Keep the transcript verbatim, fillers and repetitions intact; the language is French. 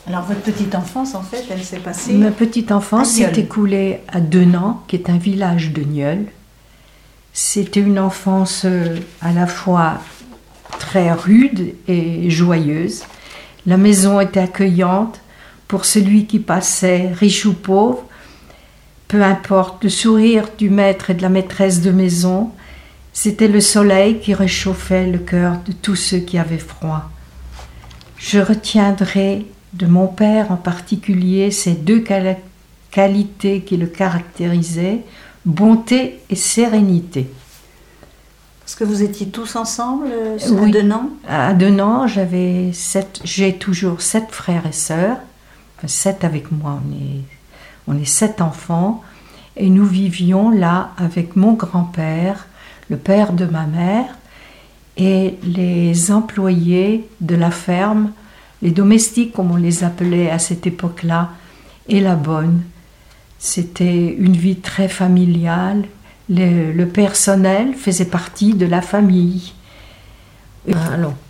Alors votre petite enfance, en fait, elle s'est passée... Ma petite enfance à Nieul. s'est écoulée à Denan, qui est un village de Nieul. C'était une enfance euh, à la fois très rude et joyeuse. La maison était accueillante pour celui qui passait, riche ou pauvre. Peu importe, le sourire du maître et de la maîtresse de maison, c'était le soleil qui réchauffait le cœur de tous ceux qui avaient froid. Je retiendrai de mon père en particulier ces deux quali- qualités qui le caractérisaient, bonté et sérénité. Parce que vous étiez tous ensemble euh, Oui. à Denan? À Denan, j'avais sept, j'ai toujours sept frères et sœurs, enfin sept avec moi, on est, on est sept enfants, et nous vivions là avec mon grand-père, le père de ma mère, et les employés de la ferme, les domestiques comme on les appelait à cette époque-là, et la bonne. C'était une vie très familiale. Le, le personnel faisait partie de la famille. Allons,